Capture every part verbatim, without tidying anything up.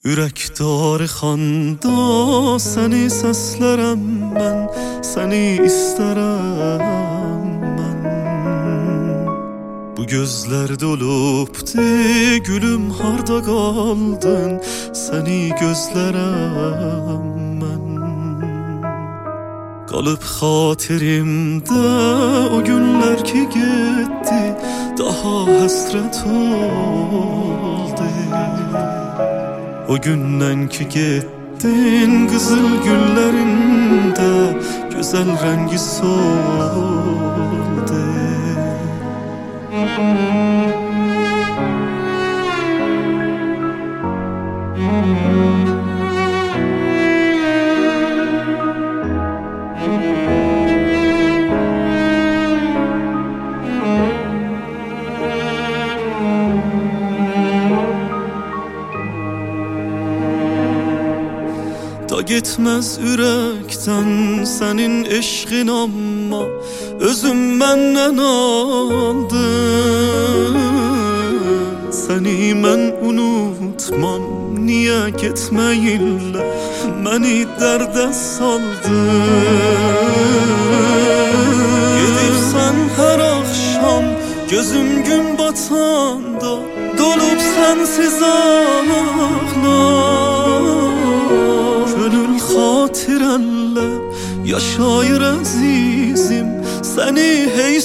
Ürəkdar xanda səni səslərəm mən, səni istərəm mən. Bu gözlər dolubdu, gülüm harda qaldın, səni gözlərəm mən. Qalıb xatirimdə o günlər ki getdi, daha həsrət oldu. O gündən ki getdin, qızıl güllərində gözəl rəngi soldu. Da gitmez ürəkdən sənin eşqin, amma özüm məndən aldım. Səni mən unutmam, niyə getməyinlə məni dərdə saldın. Gedibsən hər axşam gözüm gün batanda, dolub sənsiz ağlar. Gönül xatirənlə yaşayır əzizim, səni hey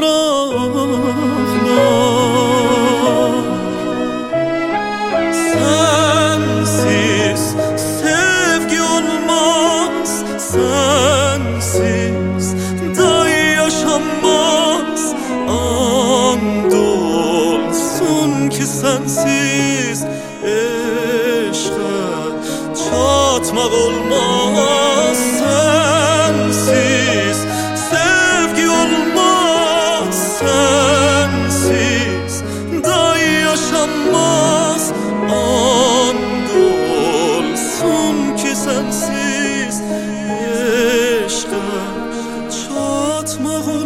soraqlar. Sensiz sevgi olmaz, sensiz day yaşanmaz. And olsun ki sensiz eşqə çatmaq olmaz. Sensiz sevgi olmaz, sensiz day yaşanmaz. And olsun ki sensiz eşqə çatmaq olmaz.